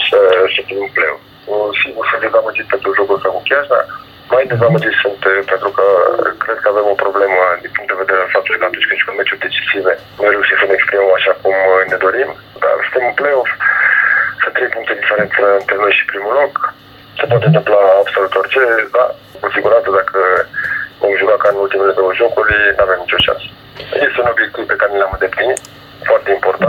să fim în play-off. Sigur, sunt dezamăgit pentru jocul ăsta cu Chiaj, dar mai dezamăgit sunt pentru că cred că avem o problemă din punct de vedere al faptului că atunci când jucăm meciuri decisive nu reușim să ne exprimăm așa cum ne dorim, dar suntem în play-off, să 3 puncte diferență între noi și primul loc. Se poate întâmpla absolut orice, dar cu siguranță dacă vom juca ca în ultimele 2 jocuri, nu avem nicio șansă. Este un obiectiv pe care l-am îndeplinit, foarte important.